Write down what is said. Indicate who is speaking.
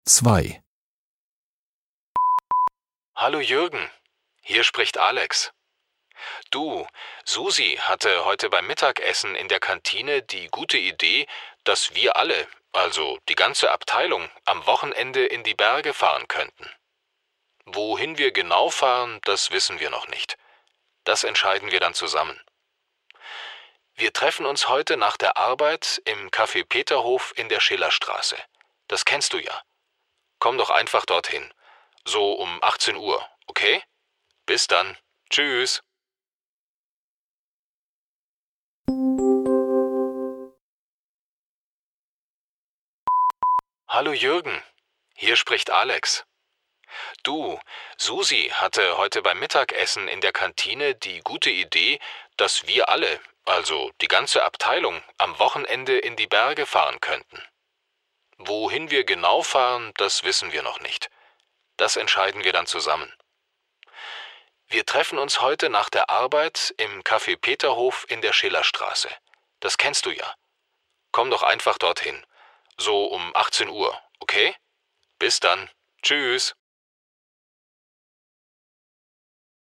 Speaker 1: 2.
Speaker 2: Hallo Jürgen, hier spricht Alex. Du, Susi hatte heute beim Mittagessen in der Kantine die gute Idee, dass wir alle, also die ganze Abteilung, am Wochenende in die Berge fahren könnten. Wohin wir genau fahren, das wissen wir noch nicht. Das entscheiden wir dann zusammen. Wir treffen uns heute nach der Arbeit im Café Peterhof in der Schillerstraße. Das kennst du ja. Komm doch einfach dorthin. So um 18 Uhr, okay? Bis dann. Tschüss. Hallo Jürgen, hier spricht Alex. Du, Susi hatte heute beim Mittagessen in der Kantine die gute Idee, dass wir alle, also die ganze Abteilung, am Wochenende in die Berge fahren könnten. Wohin wir genau fahren, das wissen wir noch nicht. Das entscheiden wir dann zusammen. Wir treffen uns heute nach der Arbeit im Café Peterhof in der Schillerstraße. Das kennst du ja. Komm doch einfach dorthin. So um 18 Uhr, okay? Bis dann. Tschüss.